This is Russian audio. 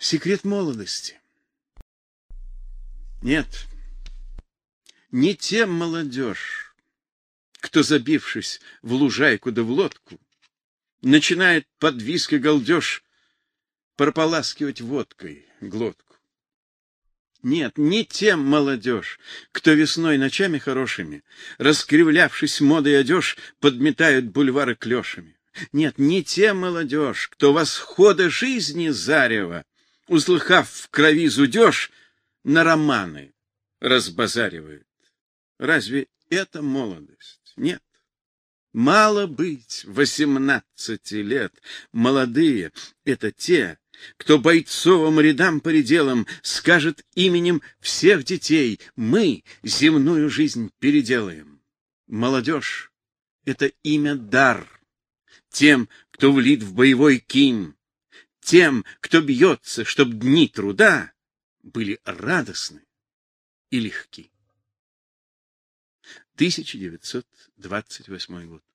Секрет молодости. Нет, не тем молодежь, кто, забившись в лужайку да в лодку, начинает под виск и галдеж прополаскивать водкой глотку. Нет, не тем молодежь, кто весной ночами хорошими, раскривлявшись модой одежь, подметают бульвары клёшами. Нет, не тем молодежь, кто восхода жизни зарева, услыхав в крови зудёж, на романы разбазаривает. Разве это молодость? Нет. Мало быть 18 лет. Молодые — это те, кто бойцовым рядам поределом скажет именем всех детей: мы земную жизнь переделаем. Молодежь — это имя дар тем, кто влит в боевой ким, тем, кто бьется, чтоб дни труда были радостны и легки. 1928 год.